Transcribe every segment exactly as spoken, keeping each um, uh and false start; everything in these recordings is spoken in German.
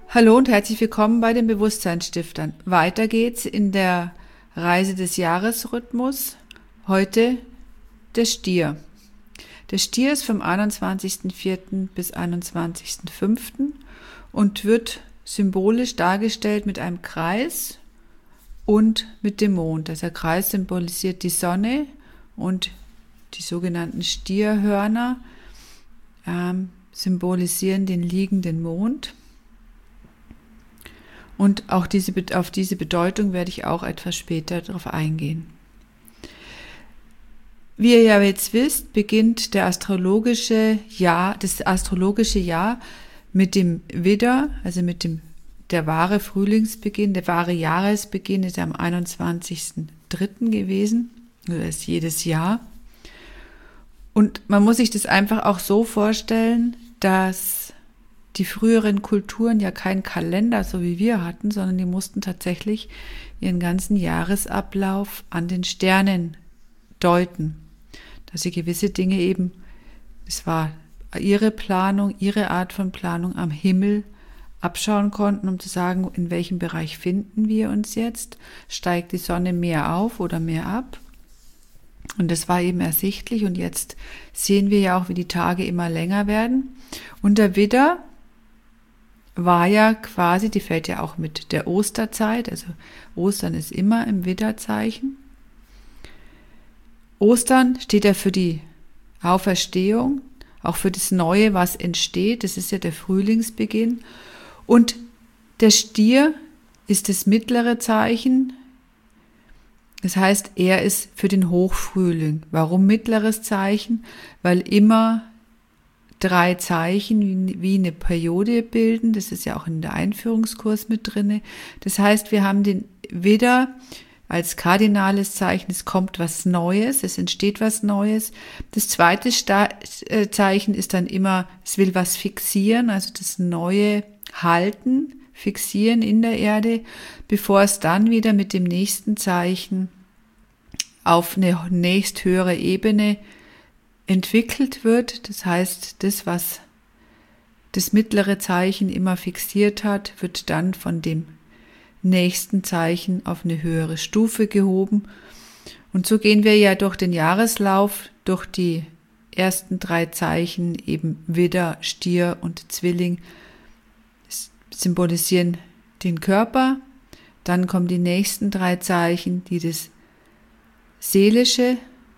Hallo und herzlich willkommen bei den Bewusstseinsstiftern. Weiter geht's in der Reise des Jahresrhythmus. Heute der Stier. Der Stier ist vom einundzwanzigsten vierten bis einundzwanzigsten fünften und wird symbolisch dargestellt mit einem Kreis und mit dem Mond. Also der Kreis symbolisiert die Sonne und die sogenannten Stierhörner ähm, symbolisieren den liegenden Mond. Und auch diese, auf diese Bedeutung werde ich auch etwas später darauf eingehen. Wie ihr ja jetzt wisst, beginnt der astrologische Jahr, das astrologische Jahr mit dem Widder, also mit dem der wahre Frühlingsbeginn, der wahre Jahresbeginn ist am einundzwanzigsten dritten gewesen, also ist jedes Jahr. Und man muss sich das einfach auch so vorstellen, dass die früheren Kulturen ja keinen Kalender, so wie wir hatten, sondern die mussten tatsächlich ihren ganzen Jahresablauf an den Sternen deuten. Dass sie gewisse Dinge eben, es war ihre Planung, ihre Art von Planung am Himmel abschauen konnten, um zu sagen, in welchem Bereich finden wir uns jetzt? Steigt die Sonne mehr auf oder mehr ab? Und das war eben ersichtlich und jetzt sehen wir ja auch, wie die Tage immer länger werden. Und der Widder war ja quasi, die fällt ja auch mit der Osterzeit, also Ostern ist immer im Widderzeichen. Ostern steht ja für die Auferstehung, auch für das Neue, was entsteht, das ist ja der Frühlingsbeginn. Und der Stier ist das mittlere Zeichen, das heißt, er ist für den Hochfrühling. Warum mittleres Zeichen? Weil immer drei Zeichen wie eine Periode bilden, das ist ja auch in der Einführungskurs mit drinne. Das heißt, wir haben den Widder als kardinales Zeichen, es kommt was Neues, es entsteht was Neues. Das zweite Zeichen ist dann immer, es will was fixieren, also das Neue halten, fixieren in der Erde, bevor es dann wieder mit dem nächsten Zeichen auf eine nächsthöhere Ebene entwickelt wird. Das heißt, das, was das mittlere Zeichen immer fixiert hat, wird dann von dem nächsten Zeichen auf eine höhere Stufe gehoben. Und so gehen wir ja durch den Jahreslauf, durch die ersten drei Zeichen, eben Widder, Stier und Zwilling, symbolisieren den Körper. Dann kommen die nächsten drei Zeichen, die das Seelische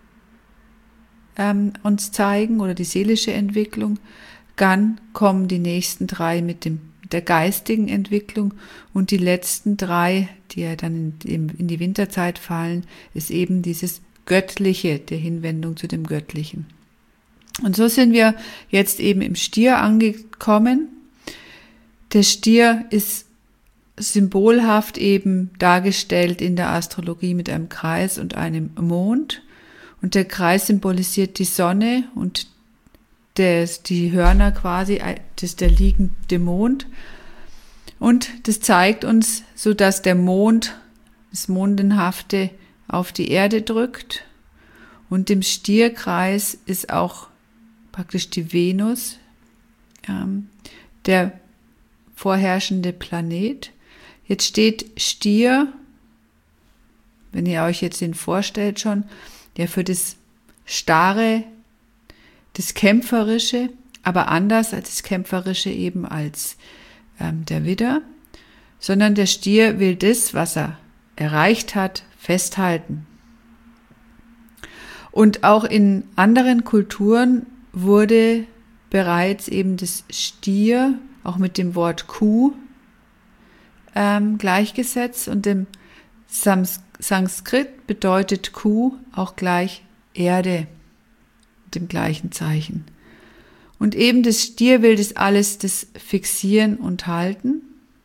ähm, uns zeigen oder die seelische Entwicklung. Dann kommen die nächsten drei mit dem der geistigen Entwicklung und die letzten drei, die ja dann in, in die Winterzeit fallen, ist eben dieses Göttliche, der Hinwendung zu dem Göttlichen. Und so sind wir jetzt eben im Stier angekommen. Der Stier ist symbolhaft eben dargestellt in der Astrologie mit einem Kreis und einem Mond. Und der Kreis symbolisiert die Sonne und des, die Hörner quasi, das ist der liegende Mond. Und das zeigt uns, so dass der Mond, das Mondenhafte auf die Erde drückt. Und im Stierkreis ist auch praktisch die Venus, ähm, der vorherrschende Planet. Jetzt steht Stier, wenn ihr euch jetzt den vorstellt schon, der für das Starre, das Kämpferische, aber anders als das Kämpferische eben als ähm, der Widder, sondern der Stier will das, was er erreicht hat, festhalten. Und auch in anderen Kulturen wurde bereits eben das Stier auch mit dem Wort Kuh ähm, gleichgesetzt und im Sans- Sanskrit bedeutet Kuh auch gleich Erde mit dem gleichen Zeichen. Und eben das Stier will das alles, das fixieren und halten.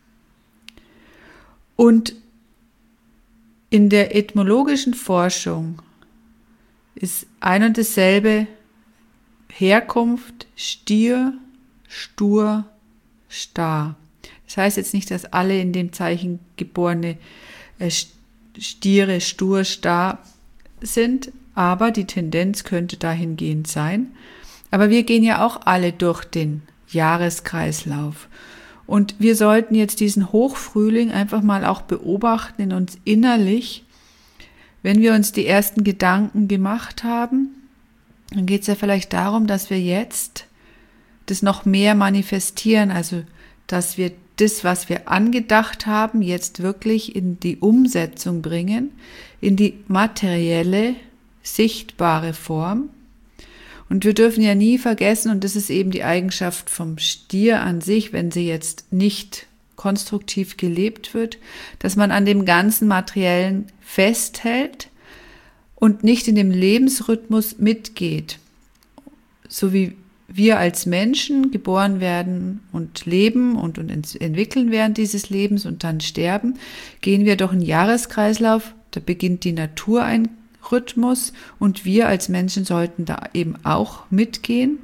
Und in der etymologischen Forschung ist ein und dasselbe Herkunft Stier, Stur, Star. Das heißt jetzt nicht, dass alle in dem Zeichen geborene äh, Stiere, Stur, Star sind, aber die Tendenz könnte dahingehend sein. Aber wir gehen ja auch alle durch den Jahreskreislauf. Und wir sollten jetzt diesen Hochfrühling einfach mal auch beobachten in uns innerlich. Wenn wir uns die ersten Gedanken gemacht haben, dann geht es ja vielleicht darum, dass wir jetzt das noch mehr manifestieren, also dass wir das, was wir angedacht haben, jetzt wirklich in die Umsetzung bringen, in die materielle, sichtbare Form. Und wir dürfen ja nie vergessen, und das ist eben die Eigenschaft vom Stier an sich, wenn sie jetzt nicht konstruktiv gelebt wird, dass man an dem ganzen Materiellen festhält und nicht in dem Lebensrhythmus mitgeht. So wie wir als Menschen geboren werden und leben und, und entwickeln während dieses Lebens und dann sterben, gehen wir doch einen Jahreskreislauf, da beginnt die Natur ein Rhythmus und wir als Menschen sollten da eben auch mitgehen.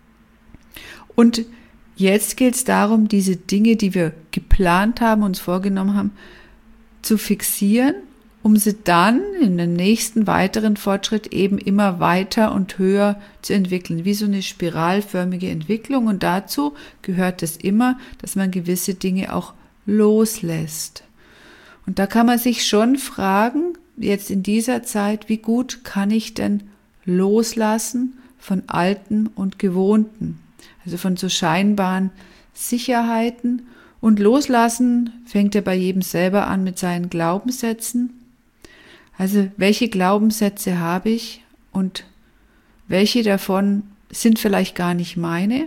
Und jetzt geht es darum, diese Dinge, die wir geplant haben, uns vorgenommen haben, zu fixieren, um sie dann in den nächsten weiteren Fortschritt eben immer weiter und höher zu entwickeln, wie so eine spiralförmige Entwicklung. Und dazu gehört es immer, dass man gewisse Dinge auch loslässt. Und da kann man sich schon fragen, jetzt in dieser Zeit, wie gut kann ich denn loslassen von Alten und Gewohnten, also von so scheinbaren Sicherheiten. Und loslassen fängt ja bei jedem selber an mit seinen Glaubenssätzen. Also welche Glaubenssätze habe ich und welche davon sind vielleicht gar nicht meine?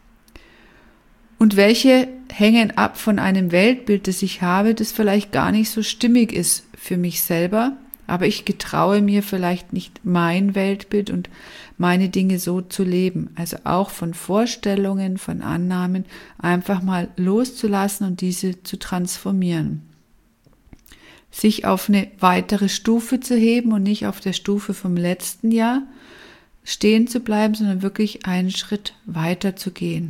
Und welche hängen ab von einem Weltbild, das ich habe, das vielleicht gar nicht so stimmig ist für mich selber, aber ich getraue mir vielleicht nicht mein Weltbild und meine Dinge so zu leben. Also auch von Vorstellungen, von Annahmen einfach mal loszulassen und diese zu transformieren. Sich auf eine weitere Stufe zu heben und nicht auf der Stufe vom letzten Jahr stehen zu bleiben, sondern wirklich einen Schritt weiter zu gehen.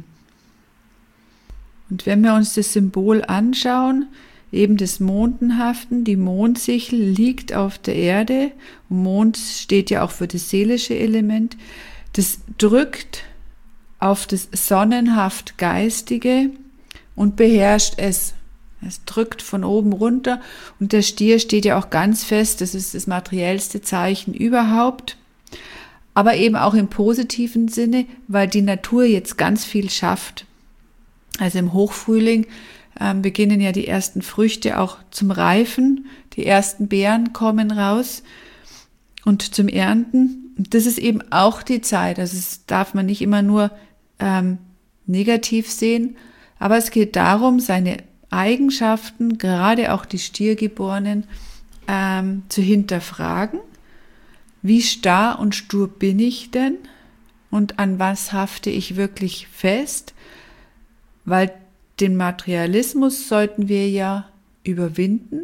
Und wenn wir uns das Symbol anschauen, eben des Mondenhaften, die Mondsichel liegt auf der Erde, und Mond steht ja auch für das seelische Element, das drückt auf das sonnenhaft Geistige und beherrscht es. Es drückt von oben runter und der Stier steht ja auch ganz fest, das ist das materiellste Zeichen überhaupt, aber eben auch im positiven Sinne, weil die Natur jetzt ganz viel schafft. Also im Hochfrühling ähm, beginnen ja die ersten Früchte auch zum Reifen, die ersten Beeren kommen raus und zum Ernten. Und das ist eben auch die Zeit, also das darf man nicht immer nur ähm, negativ sehen, aber es geht darum, seine Eigenschaften, gerade auch die Stiergeborenen, ähm, zu hinterfragen. Wie starr und stur bin ich denn? Und an was hafte ich wirklich fest? Weil den Materialismus sollten wir ja überwinden.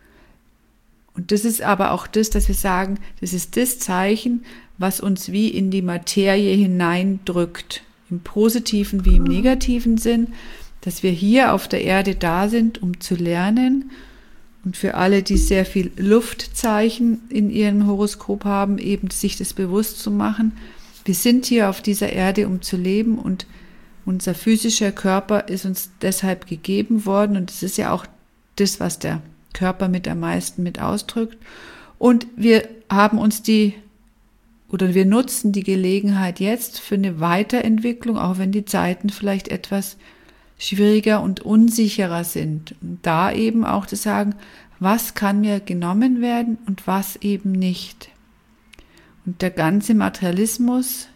Und das ist aber auch das, dass wir sagen, das ist das Zeichen, was uns wie in die Materie hineindrückt. Im positiven wie im negativen Sinn, dass wir hier auf der Erde da sind, um zu lernen. Und für alle, die sehr viel Luftzeichen in ihrem Horoskop haben, eben sich das bewusst zu machen. Wir sind hier auf dieser Erde, um zu leben, und unser physischer Körper ist uns deshalb gegeben worden. Und das ist ja auch das, was der Körper mit am meisten mit ausdrückt. Und wir haben uns die, oder wir nutzen die Gelegenheit jetzt für eine Weiterentwicklung, auch wenn die Zeiten vielleicht etwas schwieriger und unsicherer sind. Und da eben auch zu sagen, was kann mir genommen werden und was eben nicht. Und der ganze Materialismus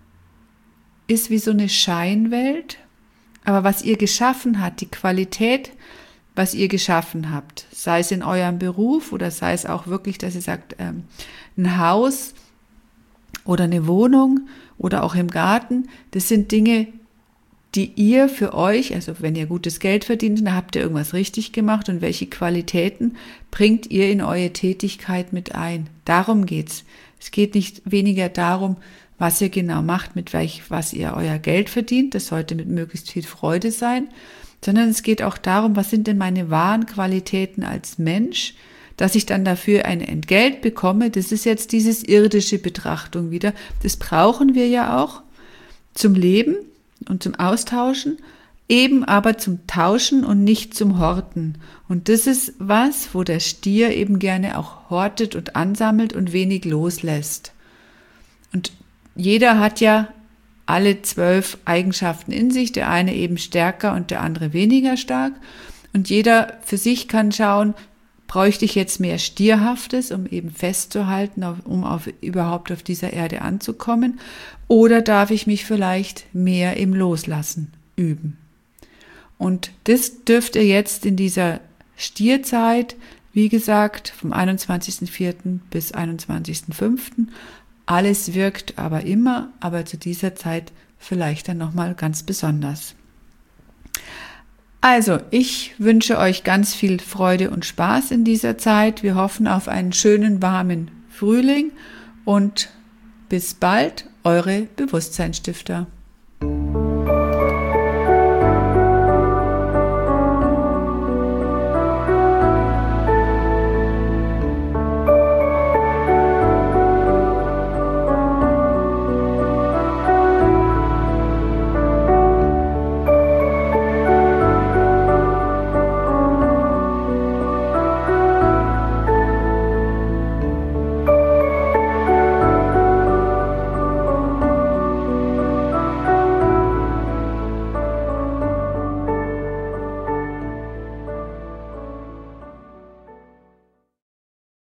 ist wie so eine Scheinwelt, aber was ihr geschaffen habt, die Qualität, was ihr geschaffen habt, sei es in eurem Beruf oder sei es auch wirklich, dass ihr sagt, ähm, ein Haus oder eine Wohnung oder auch im Garten, das sind Dinge, die ihr für euch, also wenn ihr gutes Geld verdient, dann habt ihr irgendwas richtig gemacht, und welche Qualitäten bringt ihr in eure Tätigkeit mit ein. Darum geht's. Es geht nicht weniger darum, was ihr genau macht, mit welch, was ihr euer Geld verdient. Das sollte mit möglichst viel Freude sein, sondern es geht auch darum, was sind denn meine wahren Qualitäten als Mensch, dass ich dann dafür ein Entgelt bekomme. Das ist jetzt dieses irdische Betrachtung wieder. Das brauchen wir ja auch zum Leben und zum Austauschen, eben aber zum Tauschen und nicht zum Horten. Und das ist was, wo der Stier eben gerne auch hortet und ansammelt und wenig loslässt. Und jeder hat ja alle zwölf Eigenschaften in sich, der eine eben stärker und der andere weniger stark. Und jeder für sich kann schauen, bräuchte ich jetzt mehr Stierhaftes, um eben festzuhalten, um auf, überhaupt auf dieser Erde anzukommen, oder darf ich mich vielleicht mehr im Loslassen üben? Und das dürft ihr jetzt in dieser Stierzeit, wie gesagt, vom einundzwanzigsten vierten bis einundzwanzigsten fünften Alles wirkt aber immer, aber zu dieser Zeit vielleicht dann nochmal ganz besonders. Also, ich wünsche euch ganz viel Freude und Spaß in dieser Zeit. Wir hoffen auf einen schönen, warmen Frühling und bis bald, eure Bewusstseinsstifter.